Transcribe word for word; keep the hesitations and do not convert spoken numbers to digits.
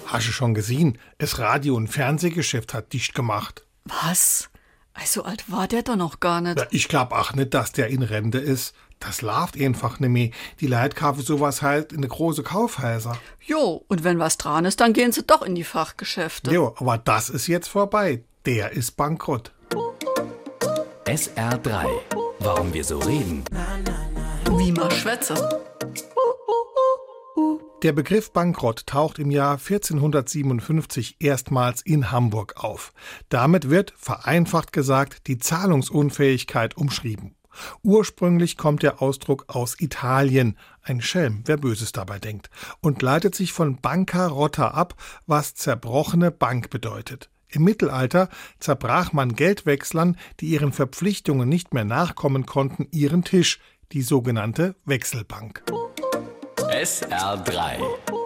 Hast du schon gesehen? Das Radio- und Fernsehgeschäft hat dicht gemacht. Was? So alt war der doch noch gar nicht. Ja, ich glaub auch nicht, dass der in Rente ist. Das läuft einfach nicht mehr. Die Leute kaufen sowas halt in die große Kaufhäuser. Jo, und wenn was dran ist, dann gehen sie doch in die Fachgeschäfte. Jo, aber das ist jetzt vorbei. Der ist bankrott. S R drei. Warum wir so reden. Wie man schwätze. Der Begriff Bankrott taucht im Jahr vierzehnhundertsiebenundfünfzig erstmals in Hamburg auf. Damit wird, vereinfacht gesagt, die Zahlungsunfähigkeit umschrieben. Ursprünglich kommt der Ausdruck aus Italien, ein Schelm, wer Böses dabei denkt, und leitet sich von Bancarotta ab, was zerbrochene Bank bedeutet. Im Mittelalter zerbrach man Geldwechslern, die ihren Verpflichtungen nicht mehr nachkommen konnten, ihren Tisch, die sogenannte Wechselbank. S R drei.